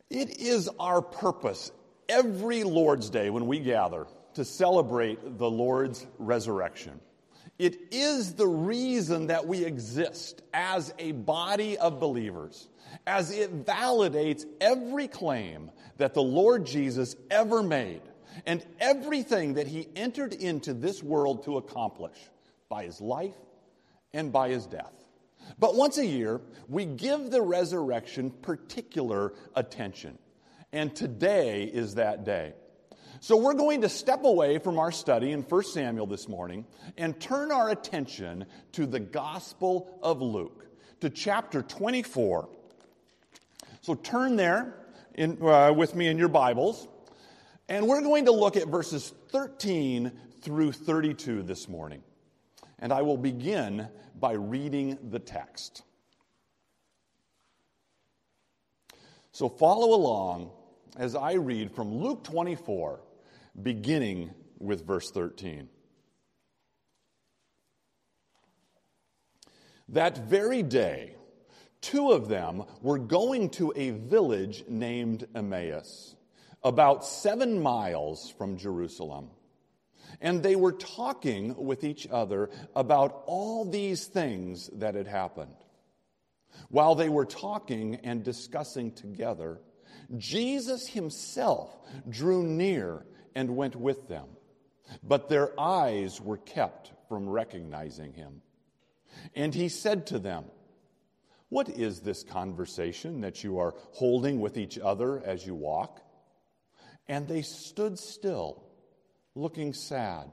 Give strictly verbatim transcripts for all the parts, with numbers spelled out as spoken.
It is our purpose every Lord's Day when we gather to celebrate the Lord's resurrection. It is the reason that we exist as a body of believers, as it validates every claim that the Lord Jesus ever made and everything that he entered into this world to accomplish by his life and by his death. But once a year, we give the resurrection particular attention. And today is that day. So we're going to step away from our study in First Samuel this morning and turn our attention to the Gospel of Luke, to chapter twenty-four. So turn there in, uh, with me in your Bibles. And we're going to look at verses thirteen through thirty-two this morning. And I will begin by reading the text. So follow along as I read from Luke twenty-four, beginning with verse thirteen. That very day, two of them were going to a village named Emmaus, about seven miles from Jerusalem. And they were talking with each other about all these things that had happened. While they were talking and discussing together, Jesus himself drew near and went with them, but their eyes were kept from recognizing him. And he said to them, "What is this conversation that you are holding with each other as you walk?" And they stood still, looking sad.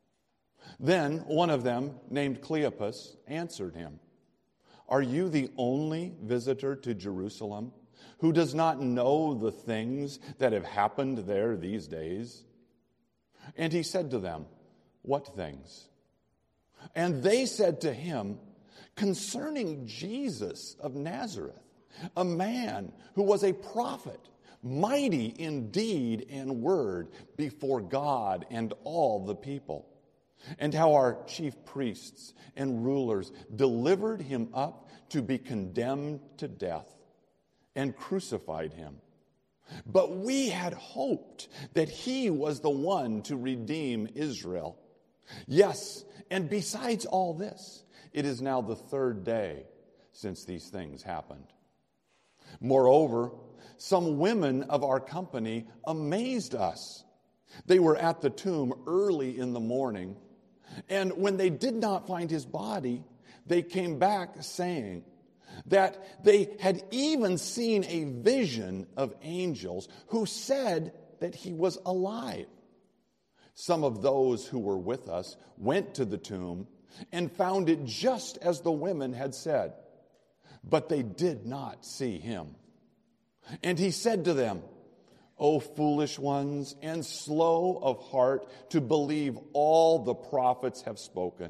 Then one of them, named Cleopas, answered him, "Are you the only visitor to Jerusalem who does not know the things that have happened there these days?" And he said to them, "What things?" And they said to him, "Concerning Jesus of Nazareth, a man who was a prophet, mighty in deed and word before God and all the people, and how our chief priests and rulers delivered him up to be condemned to death and crucified him. But we had hoped that he was the one to redeem Israel. Yes, and besides all this, it is now the third day since these things happened. Moreover, some women of our company amazed us. They were at the tomb early in the morning, and when they did not find his body, they came back saying that they had even seen a vision of angels who said that he was alive. Some of those who were with us went to the tomb and found it just as the women had said, but they did not see him. And he said to them, "O foolish ones, and slow of heart to believe all the prophets have spoken.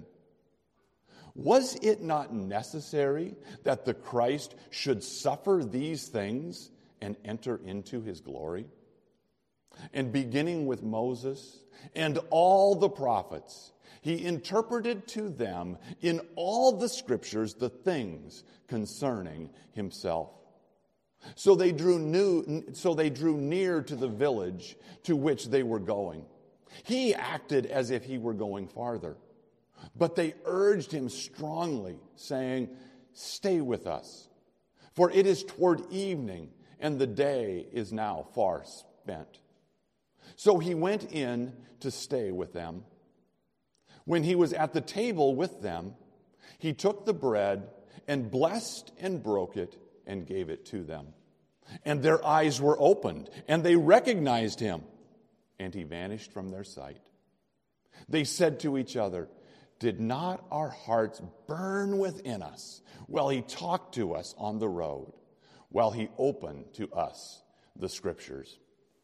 Was it not necessary that the Christ should suffer these things and enter into his glory?" And beginning with Moses and all the prophets, he interpreted to them in all the scriptures the things concerning himself. So they drew new, so they drew near to the village to which they were going. He acted as if he were going farther, but they urged him strongly, saying, "Stay with us, for it is toward evening, and the day is now far spent." So he went in to stay with them. When he was at the table with them, he took the bread and blessed and broke it and gave it to them. And their eyes were opened, and they recognized him, and he vanished from their sight. They said to each other, "Did not our hearts burn within us while he talked to us on the road, while he opened to us the scriptures?"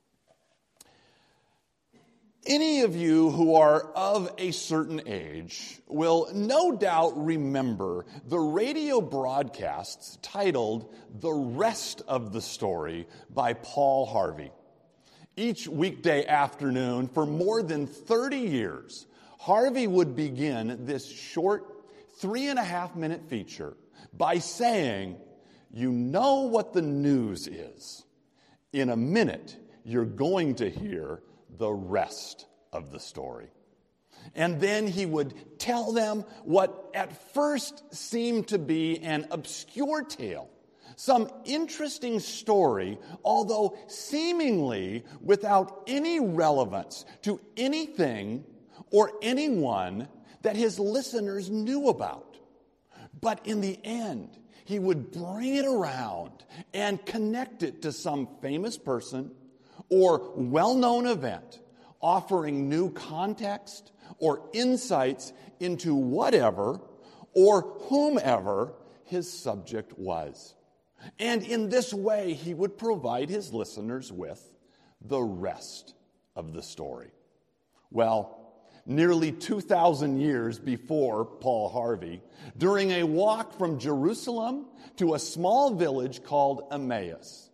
Any of you who are of a certain age will no doubt remember the radio broadcasts titled "The Rest of the Story" by Paul Harvey. Each weekday afternoon for more than thirty years, Harvey would begin this short three and a half minute feature by saying, "You know what the news is. In a minute, you're going to hear the rest of the story. And then he would tell them what at first seemed to be an obscure tale, some interesting story, although seemingly without any relevance to anything or anyone that his listeners knew about. But in the end, he would bring it around and connect it to some famous person or well-known event, offering new context or insights into whatever or whomever his subject was. And in this way, he would provide his listeners with the rest of the story. Well, nearly two thousand years before Paul Harvey, during a walk from Jerusalem to a small village called Emmaus,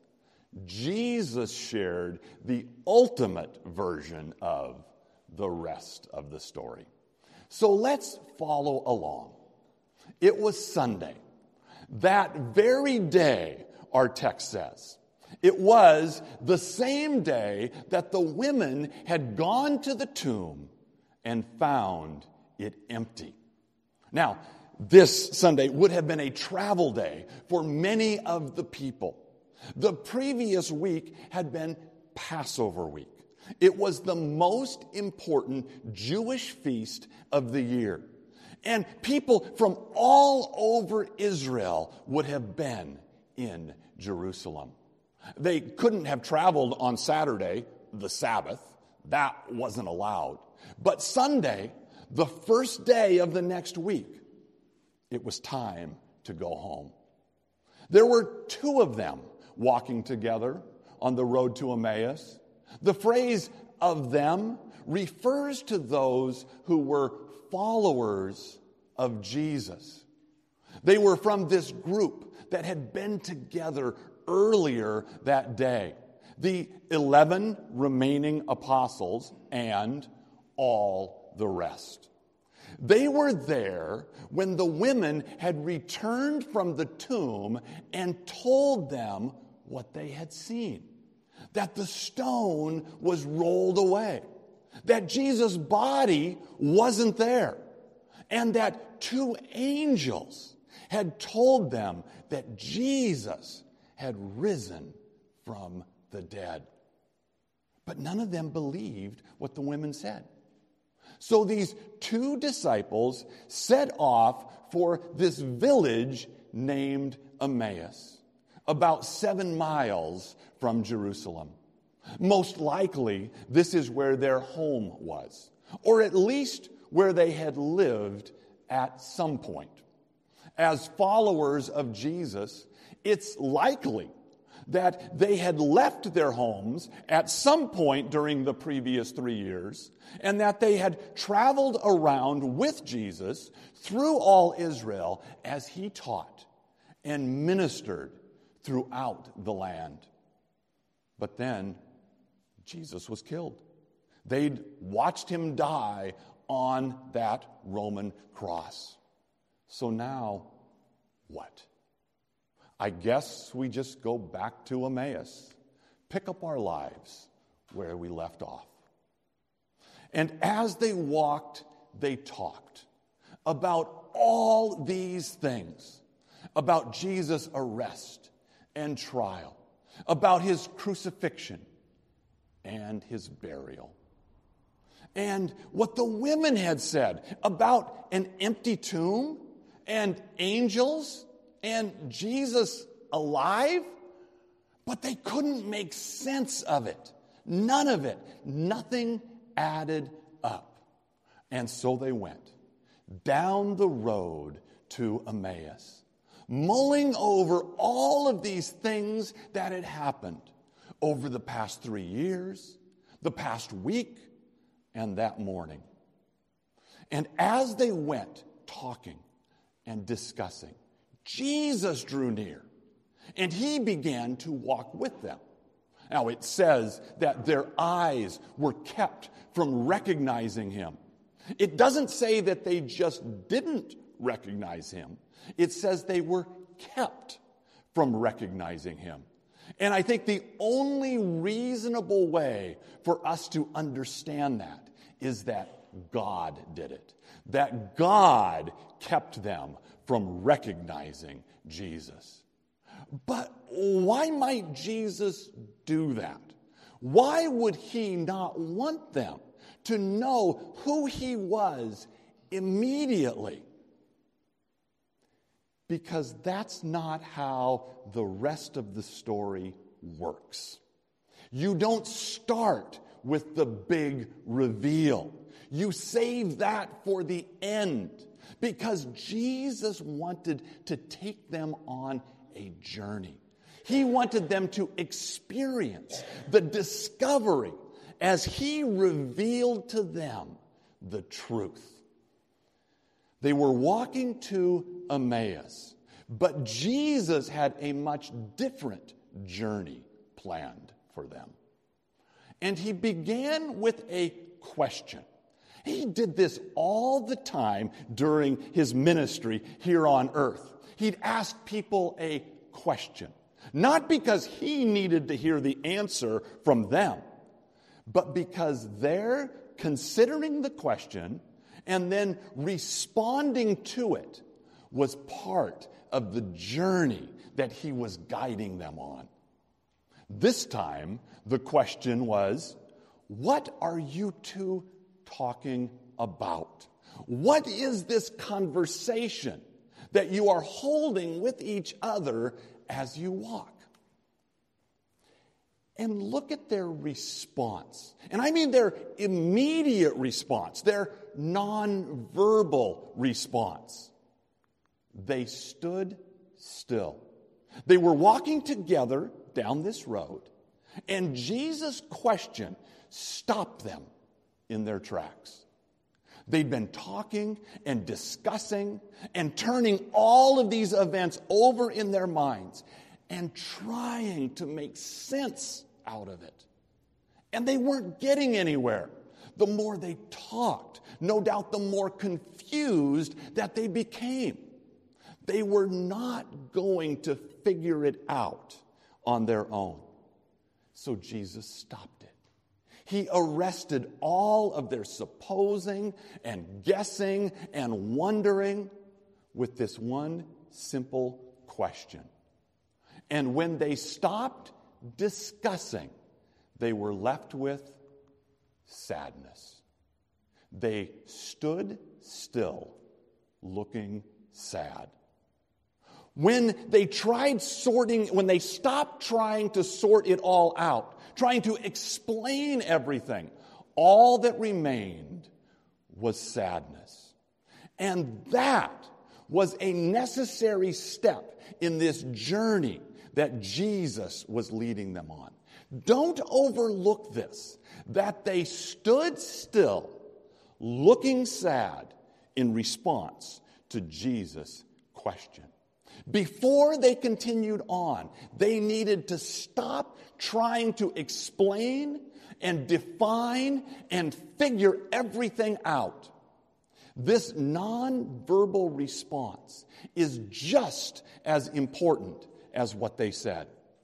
Jesus shared the ultimate version of the rest of the story. So let's follow along. It was Sunday. That very day, our text says. It was the same day that the women had gone to the tomb and found it empty. Now, this Sunday would have been a travel day for many of the people. The previous week had been Passover week. It was the most important Jewish feast of the year. And people from all over Israel would have been in Jerusalem. They couldn't have traveled on Saturday, the Sabbath. That wasn't allowed. But Sunday, the first day of the next week, it was time to go home. There were two of them walking together on the road to Emmaus. The phrase "of them" refers to those who were followers of Jesus. They were from this group that had been together earlier that day. The eleven remaining apostles and all the rest. They were there when the women had returned from the tomb and told them what they had seen. That the stone was rolled away. That Jesus' body wasn't there. And that two angels had told them that Jesus had risen from the dead. But none of them believed what the women said. So these two disciples set off for this village named Emmaus, about seven miles from Jerusalem. Most likely, this is where their home was, or at least where they had lived at some point. As followers of Jesus, it's likely that they had left their homes at some point during the previous three years, and that they had traveled around with Jesus through all Israel as he taught and ministered throughout the land. But then Jesus was killed. They'd watched him die on that Roman cross. So now, what? I guess we just go back to Emmaus, pick up our lives where we left off. And as they walked, they talked about all these things, about Jesus' arrest and trial, about his crucifixion and his burial. And what the women had said about an empty tomb and angels and Jesus alive, but they couldn't make sense of it. None of it. Nothing added up. And so they went down the road to Emmaus, mulling over all of these things that had happened over the past three years, the past week, and that morning. And as they went talking and discussing, Jesus drew near, and he began to walk with them. Now, it says that their eyes were kept from recognizing him. It doesn't say that they just didn't recognize him. It says they were kept from recognizing him. And I think the only reasonable way for us to understand that is that God did it. That God kept them from recognizing Jesus. But why might Jesus do that? Why would he not want them to know who he was immediately? Because that's not how the rest of the story works. You don't start with the big reveal. You save that for the end, because Jesus wanted to take them on a journey. He wanted them to experience the discovery as he revealed to them the truth. They were walking to Emmaus, but Jesus had a much different journey planned for them. And he began with a question. He did this all the time during his ministry here on earth. He'd ask people a question, not because he needed to hear the answer from them, but because they're considering the question and then responding to it was part of the journey that he was guiding them on. This time, the question was, what are you two talking about? What is this conversation that you are holding with each other as you walk? And look at their response. And I mean their immediate response, their nonverbal response. They stood still. They were walking together down this road, and Jesus' question stopped them in their tracks. They'd been talking and discussing and turning all of these events over in their minds and trying to make sense out of it. And they weren't getting anywhere. The more they talked, no doubt the more confused that they became. They were not going to figure it out on their own. So Jesus stopped it. He arrested all of their supposing and guessing and wondering with this one simple question. And when they stopped discussing, they were left with sadness. They stood still, looking sad. When they tried sorting, when they stopped trying to sort it all out, trying to explain everything, all that remained was sadness. And that was a necessary step in this journey that Jesus was leading them on. Don't overlook this, that they stood still, looking sad in response to Jesus' question. Before they continued on, they needed to stop trying to explain and define and figure everything out. This nonverbal response is just as important as what they said.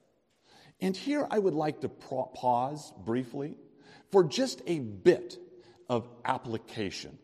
And here I would like to pause briefly for just a bit of application.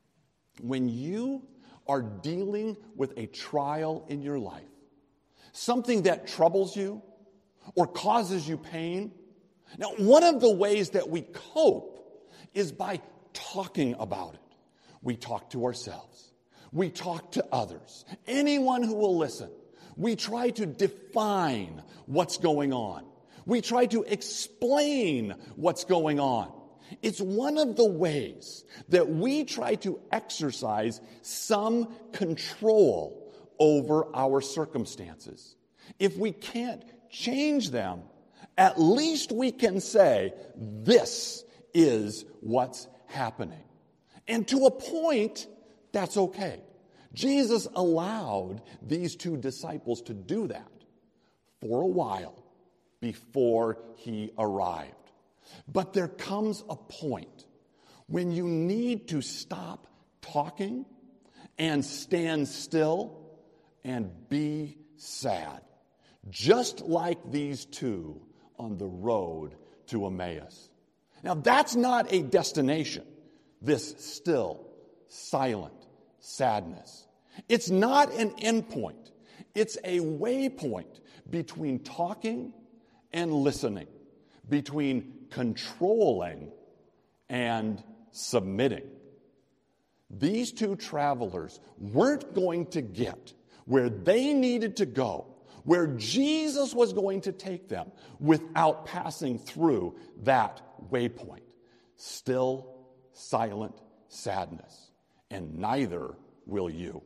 When you are dealing with a trial in your life, something that troubles you or causes you pain, now one of the ways that we cope is by talking about it. We talk to ourselves. We talk to others. Anyone who will listen. We try to define what's going on. We try to explain what's going on. It's one of the ways that we try to exercise some control over our circumstances. If we can't change them, at least we can say, this is what's happening. And to a point, that's okay. Jesus allowed these two disciples to do that for a while before he arrived. But there comes a point when you need to stop talking and stand still and be sad. just like these two on the road to Emmaus. Now, that's not a destination, this still, silent sadness. It's not an endpoint. It's a waypoint between talking and listening, between controlling and submitting. These two travelers weren't going to get where they needed to go, where Jesus was going to take them, without passing through that waypoint. Still, silent sadness. And neither will you.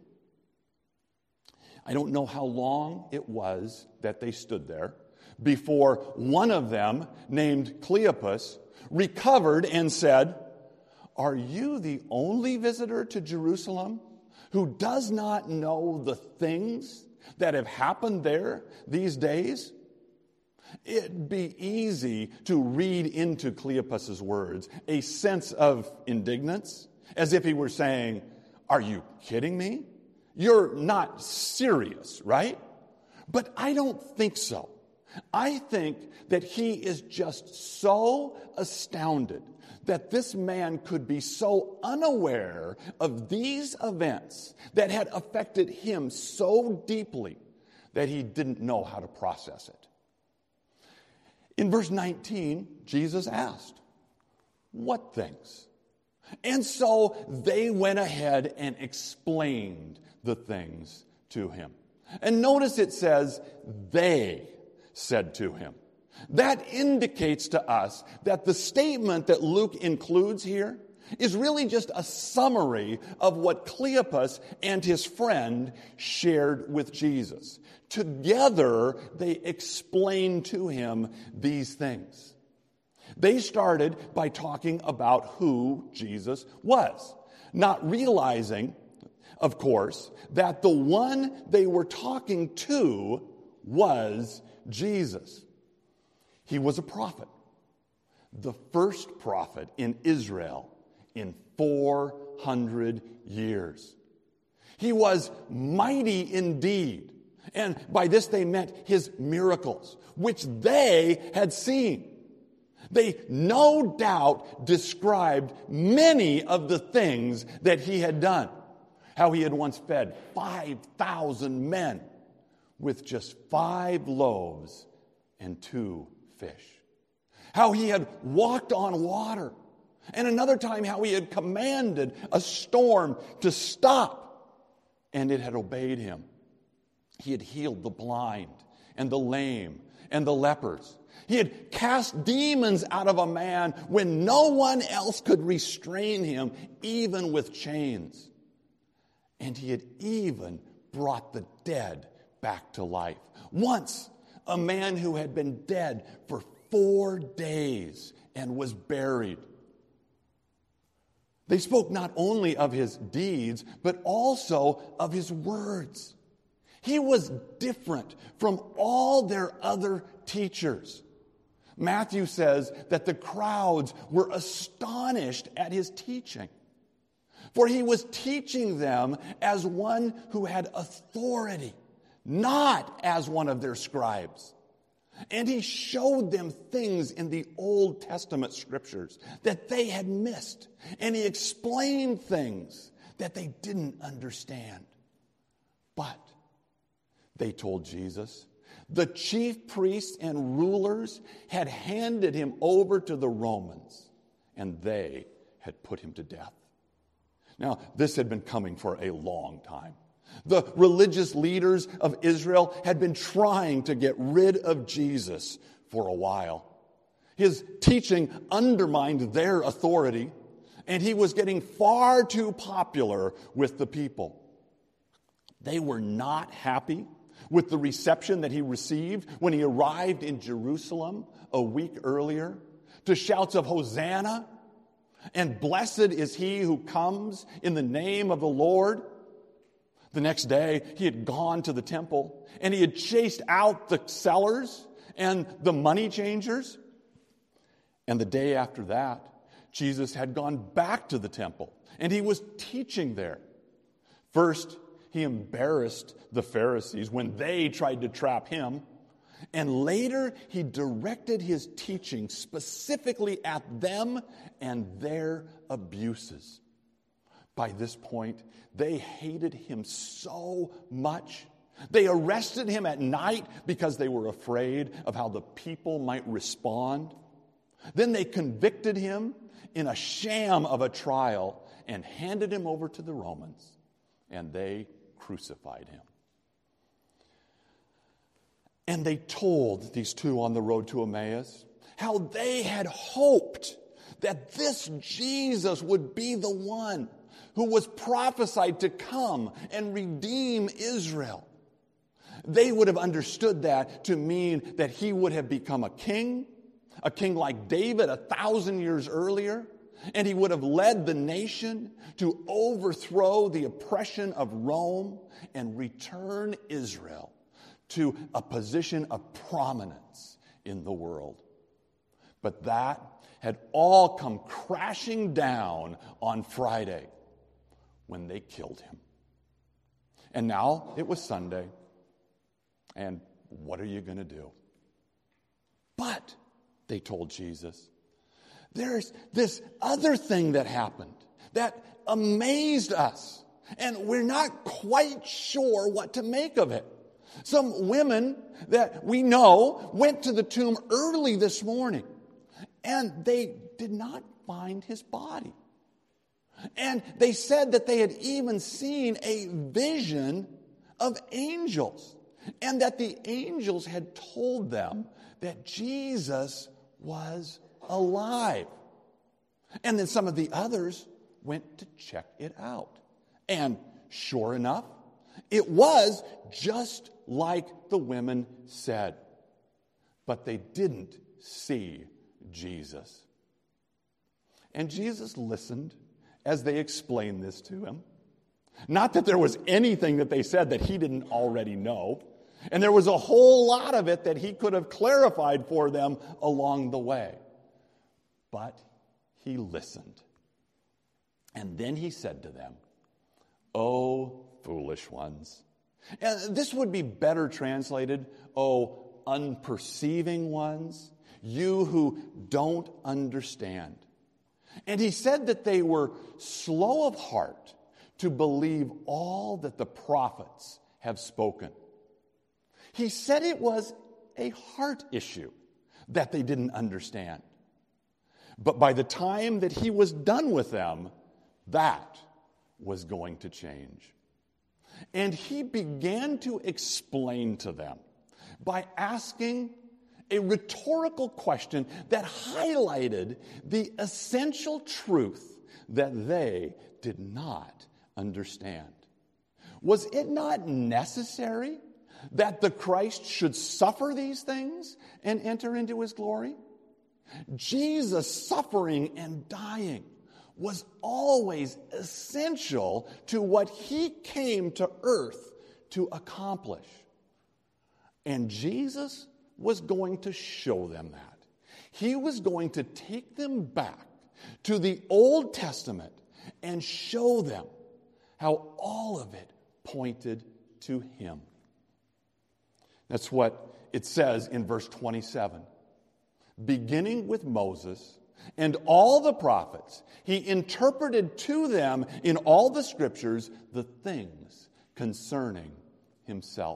I don't know how long it was that they stood there before one of them, named Cleopas, recovered and said, "Are you the only visitor to Jerusalem who does not know the things that have happened there these days?" It'd be easy to read into Cleopas's words a sense of indignance, as if he were saying, "Are you kidding me? You're not serious, right?" But I don't think so. I think that he is just so astounded that this man could be so unaware of these events that had affected him so deeply that he didn't know how to process it. In verse nineteen, Jesus asked, "What things?" And so they went ahead and explained the things to him. And notice it says, they said to him. That indicates to us that the statement that Luke includes here is really just a summary of what Cleopas and his friend shared with Jesus. Together, they explained to him these things. They started by talking about who Jesus was, not realizing, of course, that the one they were talking to was Jesus. He was a prophet, the first prophet in Israel in four hundred years. He was mighty indeed, and by this they meant his miracles, which they had seen. They no doubt described many of the things that he had done. How he had once fed five thousand men with just five loaves and two fish. How he had walked on water. And another time how he had commanded a storm to stop, and it had obeyed him. He had healed the blind and the lame and the lepers. He had cast demons out of a man when no one else could restrain him, even with chains. And he had even brought the dead back to life. Once, a man who had been dead for four days and was buried. They spoke not only of his deeds, but also of his words. He was different from all their other teachers. Matthew says that the crowds were astonished at his teaching. For he was teaching them as one who had authority, not as one of their scribes. And he showed them things in the Old Testament scriptures that they had missed. And he explained things that they didn't understand. But, they told Jesus, the chief priests and rulers had handed him over to the Romans, and they had put him to death. Now, this had been coming for a long time. The religious leaders of Israel had been trying to get rid of Jesus for a while. His teaching undermined their authority, and he was getting far too popular with the people. They were not happy with the reception that he received when he arrived in Jerusalem a week earlier, to shouts of Hosanna and blessed is he who comes in the name of the Lord. The next day, he had gone to the temple and he had chased out the sellers and the money changers. And the day after that, Jesus had gone back to the temple and he was teaching there. First, he embarrassed the Pharisees when they tried to trap him. And later, he directed his teaching specifically at them and their abuses. By this point, they hated him so much. They arrested him at night because they were afraid of how the people might respond. Then they convicted him in a sham of a trial and handed him over to the Romans, and they crucified him. And they told these two on the road to Emmaus how they had hoped that this Jesus would be the one who was prophesied to come and redeem Israel. They would have understood that to mean that he would have become a king, a king like David a thousand years earlier, and he would have led the nation to overthrow the oppression of Rome and return Israel to a position of prominence in the world. But that had all come crashing down on Friday when they killed him. And now it was Sunday. And what are you going to do? But, they told Jesus, there's this other thing that happened that amazed us. And we're not quite sure what to make of it. Some women that we know went to the tomb early this morning, and they did not find his body. And they said that they had even seen a vision of angels, and that the angels had told them that Jesus was alive. And then some of the others went to check it out. And sure enough, it was just like the women said. But they didn't see Jesus. And Jesus listened as they explained this to him. Not that there was anything that they said that he didn't already know. And there was a whole lot of it that he could have clarified for them along the way. But he listened. And then he said to them, "O foolish ones." And this would be better translated, "O unperceiving ones, you who don't understand." And he said that they were slow of heart to believe all that the prophets have spoken. He said it was a heart issue that they didn't understand. But by the time that he was done with them, that was going to change. And he began to explain to them by asking a rhetorical question that highlighted the essential truth that they did not understand. Was it not necessary that the Christ should suffer these things and enter into his glory? Jesus' suffering and dying was always essential to what he came to earth to accomplish. And Jesus was going to show them that. He was going to take them back to the Old Testament and show them how all of it pointed to him. That's what it says in verse twenty-seven. Beginning with Moses and all the prophets, he interpreted to them in all the scriptures the things concerning himself.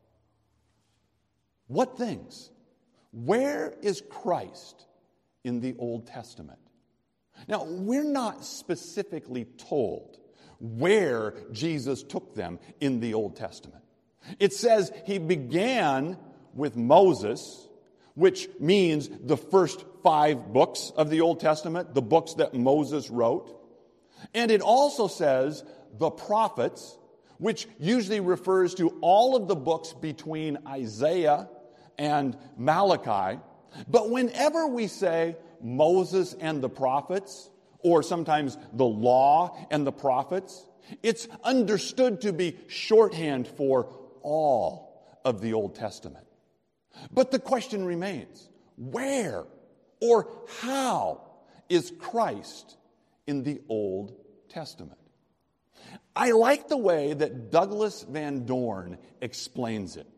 What things? Where is Christ in the Old Testament? Now, we're not specifically told where Jesus took them in the Old Testament. It says he began with Moses, which means the first five books of the Old Testament, the books that Moses wrote. And it also says the prophets, which usually refers to all of the books between Isaiah and Malachi. But whenever we say Moses and the prophets, or sometimes the law and the prophets, it's understood to be shorthand for all of the Old Testament. But the question remains, where or how is Christ in the Old Testament? I like the way that Douglas Van Dorn explains it.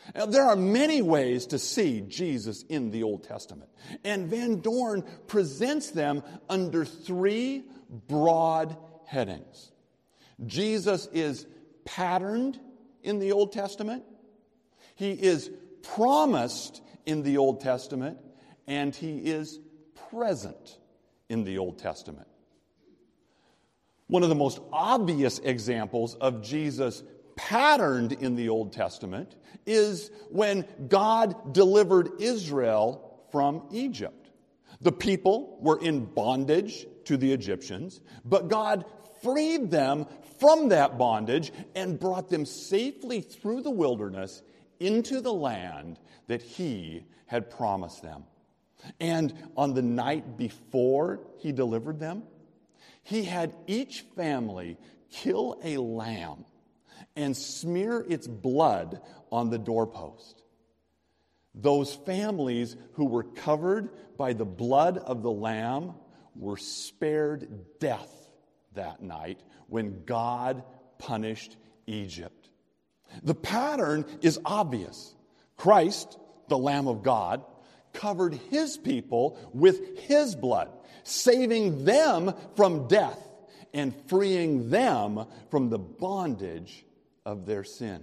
Now, there are many ways to see Jesus in the Old Testament, and Van Dorn presents them under three broad headings. Jesus is patterned in the Old Testament, he is promised in the Old Testament, and he is present in the Old Testament. One of the most obvious examples of Jesus patterned in the Old Testament is when God delivered Israel from Egypt. The people were in bondage to the Egyptians, but God freed them from that bondage and brought them safely through the wilderness into the land that he had promised them. And on the night before he delivered them, he had each family kill a lamb and smear its blood on the doorpost. Those families who were covered by the blood of the lamb were spared death that night when God punished Egypt. The pattern is obvious. Christ, the Lamb of God, covered his people with his blood, saving them from death and freeing them from the bondage of their sin.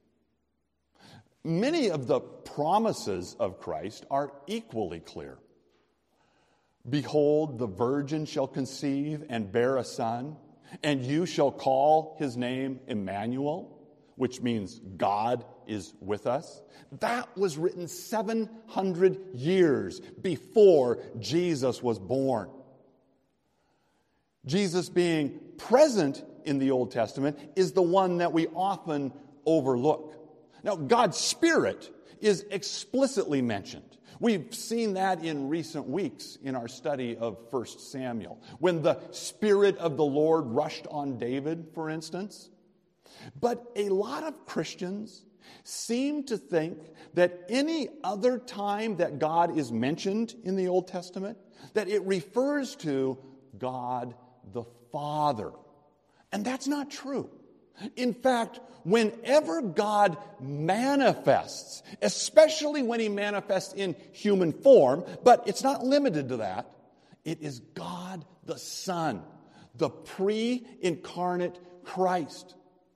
Many of the promises of Christ are equally clear. Behold, the virgin shall conceive and bear a son, and you shall call his name Emmanuel, which means God is with us. That was written seven hundred years before Jesus was born. Jesus being present in the Old Testament is the one that we often overlook. Now, God's Spirit is explicitly mentioned. We've seen that in recent weeks in our study of First Samuel, when the Spirit of the Lord rushed on David, for instance. But a lot of Christians seem to think that any other time that God is mentioned in the Old Testament, that it refers to God the Father. And that's not true. In fact, whenever God manifests, especially when he manifests in human form, but it's not limited to that, it is God the Son, the pre-incarnate Christ.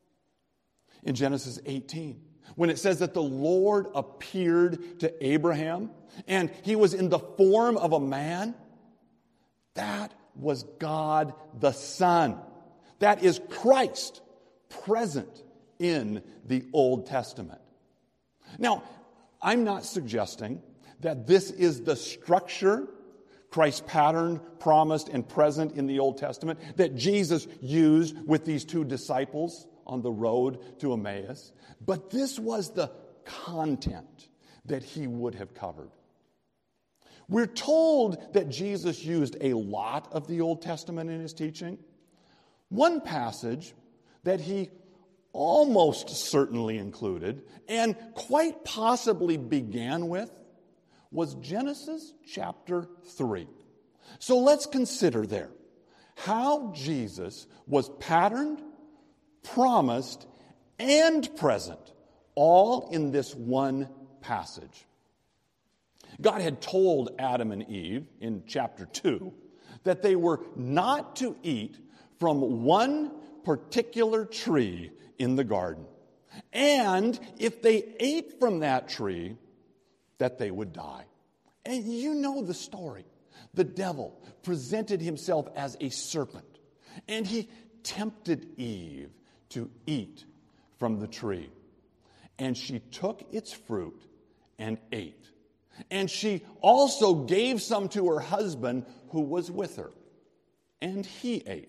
In Genesis eighteen, when it says that the Lord appeared to Abraham and he was in the form of a man, that was God the Son. That is Christ present in the Old Testament. Now, I'm not suggesting that this is the structure Christ patterned, promised, and present in the Old Testament that Jesus used with these two disciples on the road to Emmaus, but this was the content that he would have covered. We're told that Jesus used a lot of the Old Testament in his teaching. One passage that he almost certainly included, and quite possibly began with, was Genesis chapter three. So let's consider there how Jesus was patterned, promised, and present, all in this one passage. God had told Adam and Eve in chapter two that they were not to eat from one particular tree in the garden. And if they ate from that tree, that they would die. And you know the story. The devil presented himself as a serpent, and he tempted Eve to eat from the tree. And she took its fruit and ate. And she also gave some to her husband who was with her, and he ate.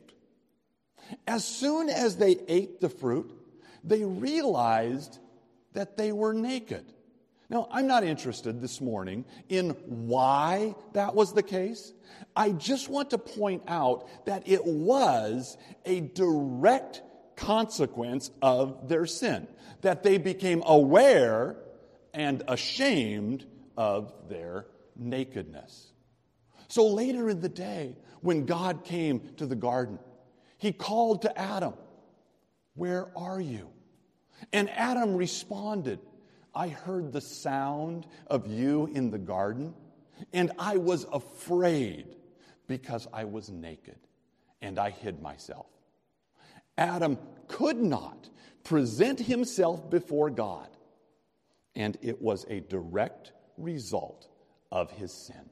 As soon as they ate the fruit, they realized that they were naked. Now, I'm not interested this morning in why that was the case. I just want to point out that it was a direct consequence of their sin, that they became aware and ashamed of their nakedness. So later in the day, when God came to the garden, he called to Adam, "Where are you?" And Adam responded, I heard the sound of you in the garden, and I was afraid because I was naked, and I hid myself. Adam could not present himself before God, and it was a direct result of his sin.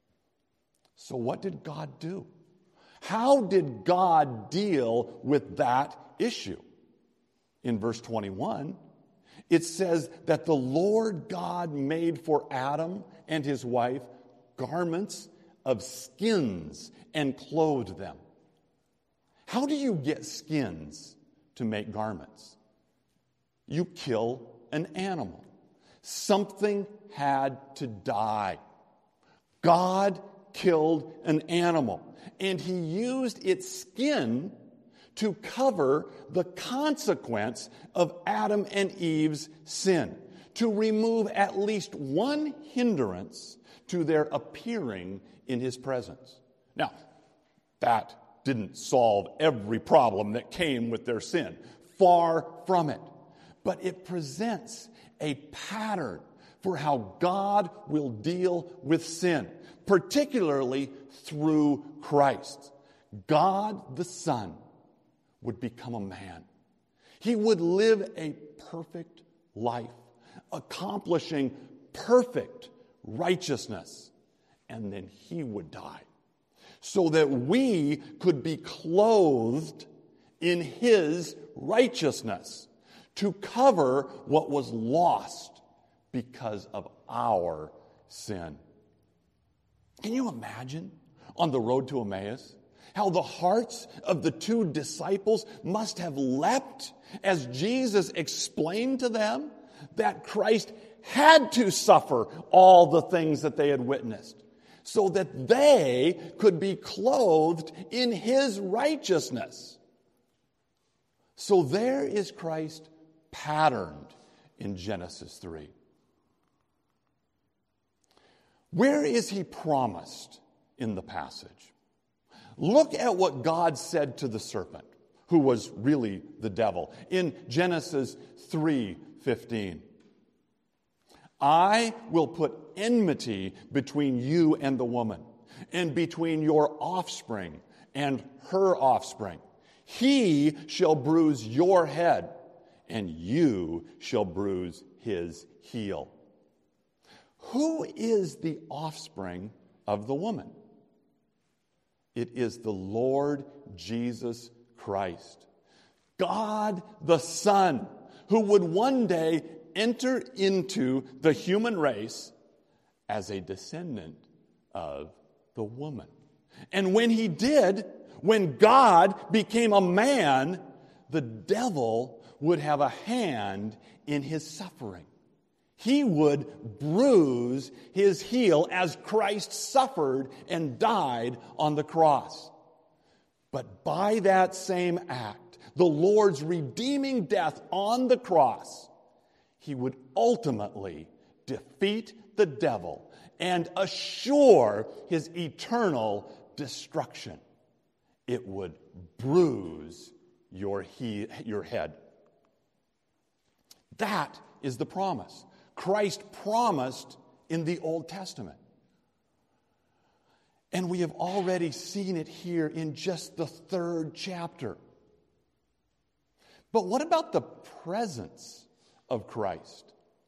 So what did God do? How did God deal with that issue? In verse twenty-one, it says that the Lord God made for Adam and his wife garments of skins and clothed them. How do you get skins to make garments? You kill an animal. Something had to die. God killed an animal, and he used its skin to cover the consequence of Adam and Eve's sin, to remove at least one hindrance to their appearing in his presence. Now, that didn't solve every problem that came with their sin. Far from it. But it presents a pattern for how God will deal with sin, particularly through Christ. God the Son would become a man. He would live a perfect life, accomplishing perfect righteousness, and then he would die so that we could be clothed in his righteousness to cover what was lost because of our sin. Can you imagine on the road to Emmaus how the hearts of the two disciples must have leapt as Jesus explained to them that Christ had to suffer all the things that they had witnessed so that they could be clothed in his righteousness. So there is Christ patterned in Genesis three. Where is he promised in the passage? Look at what God said to the serpent, who was really the devil, in Genesis three fifteen. I will put enmity between you and the woman, and between your offspring and her offspring. He shall bruise your head, and you shall bruise his heel. Who is the offspring of the woman? It is the Lord Jesus Christ, God the Son, who would one day enter into the human race as a descendant of the woman. And when he did, when God became a man, the devil would have a hand in his suffering. He would bruise his heel as Christ suffered and died on the cross. But by that same act, the Lord's redeeming death on the cross, he would ultimately defeat the devil and assure his eternal destruction. It would bruise your, he, your head. That is the promise Christ promised in the Old Testament. And we have already seen it here in just the third chapter. But what about the presence of Christ?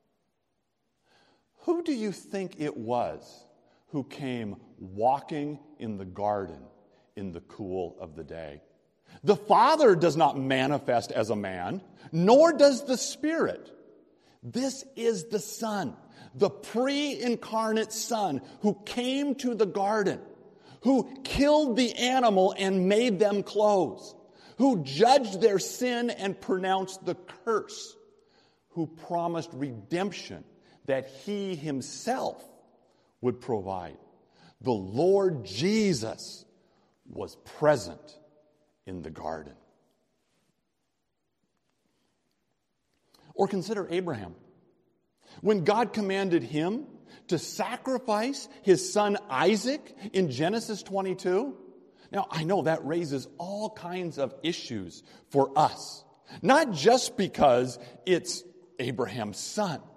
Who do you think it was who came walking in the garden in the cool of the day? The Father does not manifest as a man, nor does the Spirit. This is the Son, the pre-incarnate Son who came to the garden, who killed the animal and made them clothes, who judged their sin and pronounced the curse, who promised redemption that he himself would provide. The Lord Jesus was present in the garden. Or consider Abraham. When God commanded him to sacrifice his son Isaac in Genesis twenty-two. Now, I know that raises all kinds of issues for us. Not just because it's Abraham's son,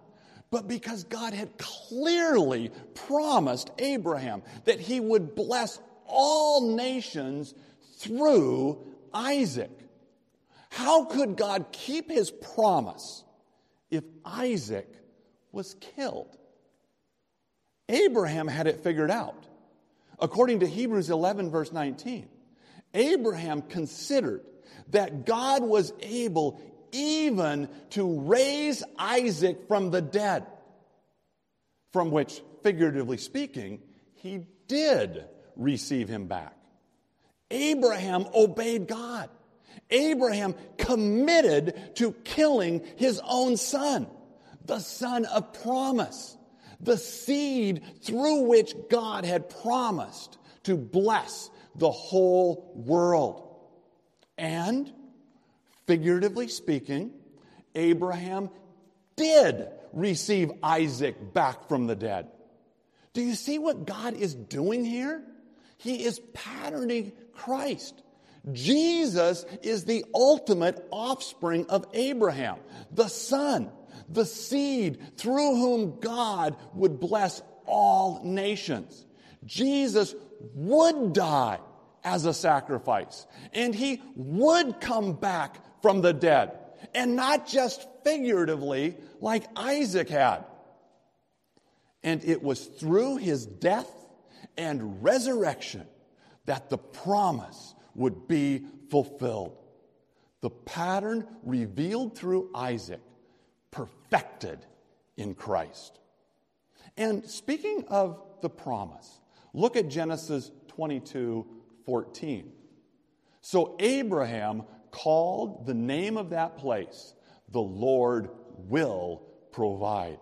but because God had clearly promised Abraham that he would bless all nations through Isaac. How could God keep his promise if Isaac was killed? Abraham had it figured out. According to Hebrews eleven, verse nineteen, Abraham considered that God was able even to raise Isaac from the dead, from which, figuratively speaking, he did receive him back. Abraham obeyed God. Abraham committed to killing his own son, the son of promise, the seed through which God had promised to bless the whole world. And, figuratively speaking, Abraham did receive Isaac back from the dead. Do you see what God is doing here? He is patterning Christ. Jesus is the ultimate offspring of Abraham, the son, the seed through whom God would bless all nations. Jesus would die as a sacrifice, and he would come back from the dead, and not just figuratively like Isaac had. And it was through his death and resurrection that the promise would be fulfilled. The pattern revealed through Isaac, perfected in Christ. And speaking of the promise, look at Genesis twenty-two fourteen. So Abraham called the name of that place, the Lord will provide.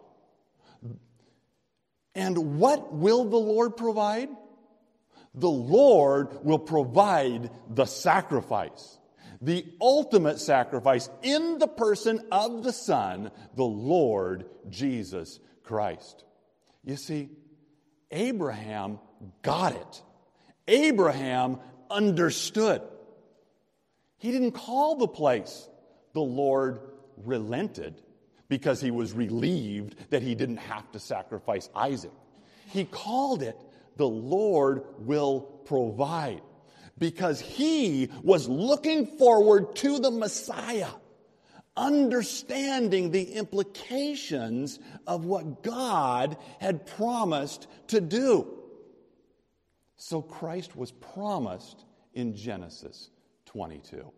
And what will the Lord provide? The Lord will provide the sacrifice, the ultimate sacrifice in the person of the Son, the Lord Jesus Christ. You see, Abraham got it. Abraham understood. He didn't call the place the Lord relented because he was relieved that he didn't have to sacrifice Isaac. He called it the Lord will provide because he was looking forward to the Messiah, understanding the implications of what God had promised to do. So Christ was promised in Genesis twenty-two.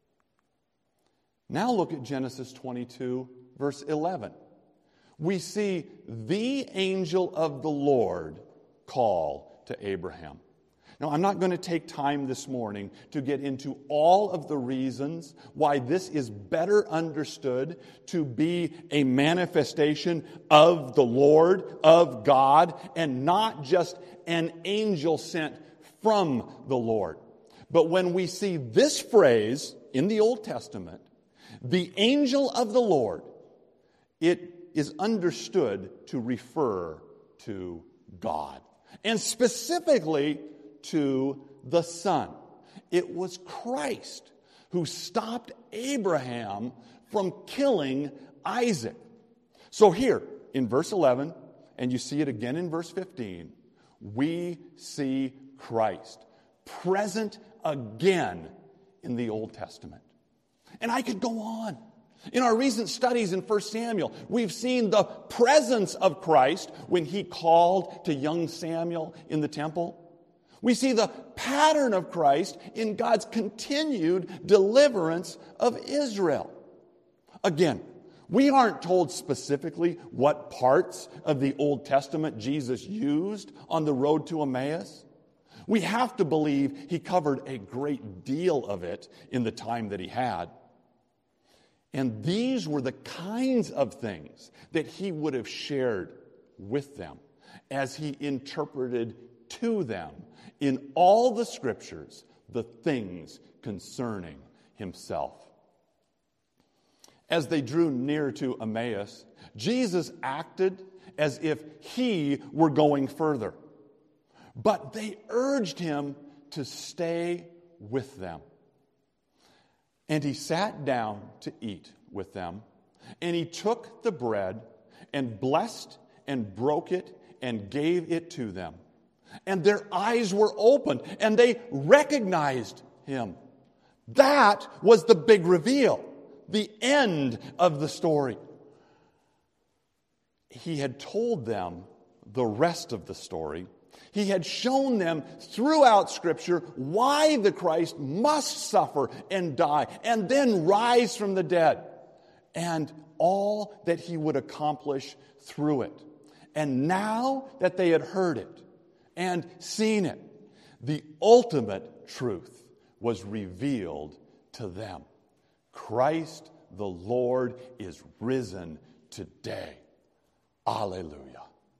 Now look at Genesis twenty-two, verse eleven. We see the angel of the Lord call to Abraham. Now, I'm not going to take time this morning to get into all of the reasons why this is better understood to be a manifestation of the Lord, of God, and not just an angel sent from the Lord. But when we see this phrase in the Old Testament, the angel of the Lord, it is understood to refer to God, and specifically to the Son. It was Christ who stopped Abraham from killing Isaac. So here in verse eleven, and you see it again in verse fifteen, we see Christ present again in the Old Testament. And I could go on. In our recent studies in First Samuel, we've seen the presence of Christ when he called to young Samuel in the temple. We see the pattern of Christ in God's continued deliverance of Israel. Again, we aren't told specifically what parts of the Old Testament Jesus used on the road to Emmaus. We have to believe he covered a great deal of it in the time that he had. And these were the kinds of things that he would have shared with them as he interpreted to them in all the scriptures the things concerning himself. As they drew near to Emmaus, Jesus acted as if he were going further. But they urged him to stay with them. And he sat down to eat with them. And he took the bread, and blessed and broke it and gave it to them. And their eyes were opened, and they recognized him. That was the big reveal, the end of the story. He had told them the rest of the story. He had shown them throughout Scripture why the Christ must suffer and die and then rise from the dead, and all that he would accomplish through it. And now that they had heard it and seen it, the ultimate truth was revealed to them. Christ the Lord is risen today. Alleluia.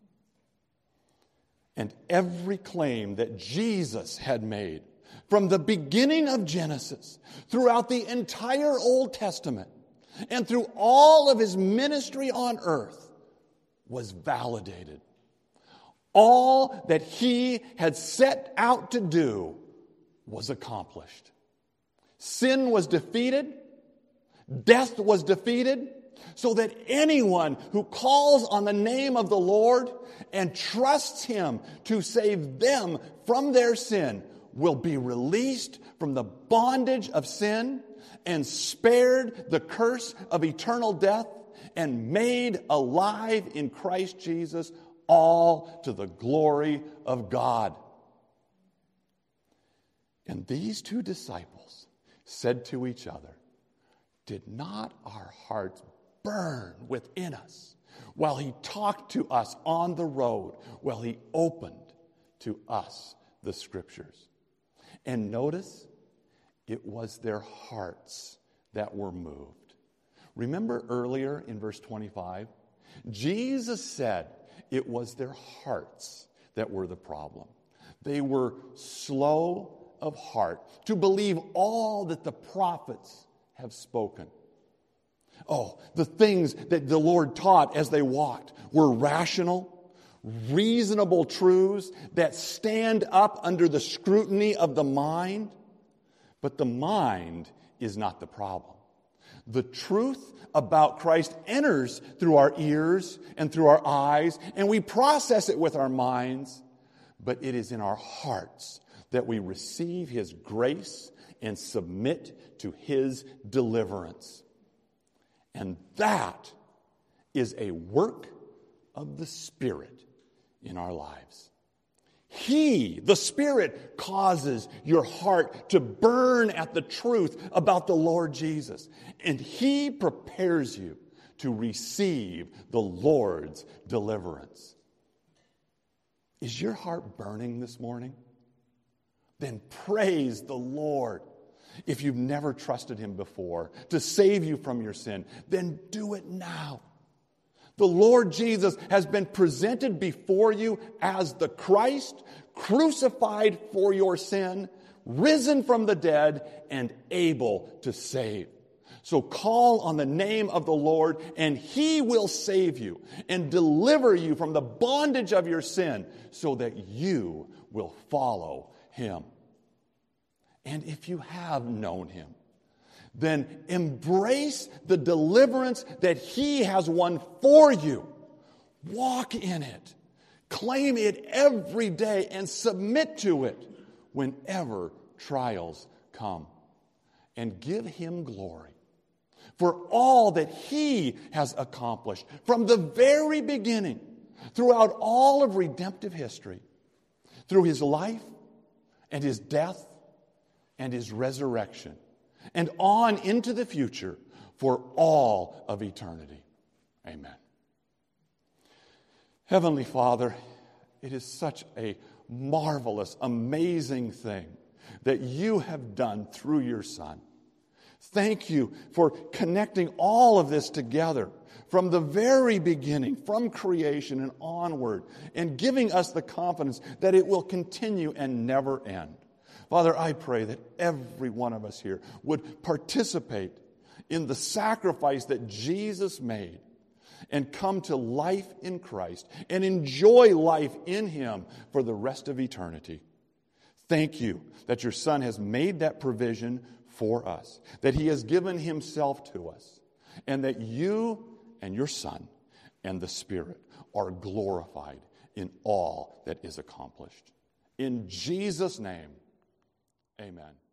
And every claim that Jesus had made from the beginning of Genesis, throughout the entire Old Testament, and through all of his ministry on earth, was validated. All that he had set out to do was accomplished. Sin was defeated. Death was defeated, so that anyone who calls on the name of the Lord and trusts him to save them from their sin will be released from the bondage of sin and spared the curse of eternal death and made alive in Christ Jesus, all to the glory of God. And these two disciples said to each other, "Did not our hearts burn within us while he talked to us on the road, while he opened to us the Scriptures?" And notice, it was their hearts that were moved. Remember earlier in verse twenty-five, Jesus said it was their hearts that were the problem. They were slow of heart to believe all that the prophets have spoken. Oh, the things that the Lord taught as they walked were rational, reasonable truths that stand up under the scrutiny of the mind. But the mind is not the problem. The truth about Christ enters through our ears and through our eyes, and we process it with our minds, but it is in our hearts that we receive his grace and submit to his deliverance. And that is a work of the Spirit in our lives. He, the Spirit, causes your heart to burn at the truth about the Lord Jesus. And he prepares you to receive the Lord's deliverance. Is your heart burning this morning? Then praise the Lord. If you've never trusted him before to save you from your sin, then do it now. The Lord Jesus has been presented before you as the Christ, crucified for your sin, risen from the dead, and able to save. So call on the name of the Lord, and he will save you and deliver you from the bondage of your sin so that you will follow him. And if you have known him, then embrace the deliverance that he has won for you. Walk in it. Claim it every day and submit to it whenever trials come. And give him glory for all that he has accomplished from the very beginning, throughout all of redemptive history, through his life and his death and his resurrection, and on into the future for all of eternity. Amen. Heavenly Father, it is such a marvelous, amazing thing that you have done through your Son. Thank you for connecting all of this together from the very beginning, from creation and onward, and giving us the confidence that it will continue and never end. Father, I pray that every one of us here would participate in the sacrifice that Jesus made and come to life in Christ and enjoy life in him for the rest of eternity. Thank you that your Son has made that provision for us, that he has given himself to us, and that you and your Son and the Spirit are glorified in all that is accomplished. In Jesus' name, amen.